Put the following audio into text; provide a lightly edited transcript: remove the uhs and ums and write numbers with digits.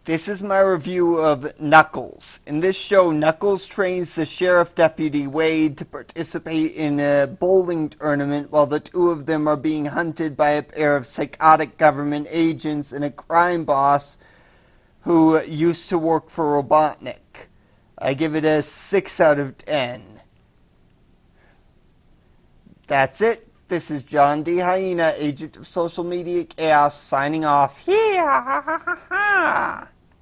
This is my review of Knuckles. In this show, Knuckles trains the Sheriff Deputy Wade to participate in a bowling tournament while the two of them are being hunted by a pair of psychotic government agents and a crime boss who used to work for Robotnik. I give it a 6 out of 10. That's it. This is John D. Hyena, agent of social media chaos, signing off. Yeah!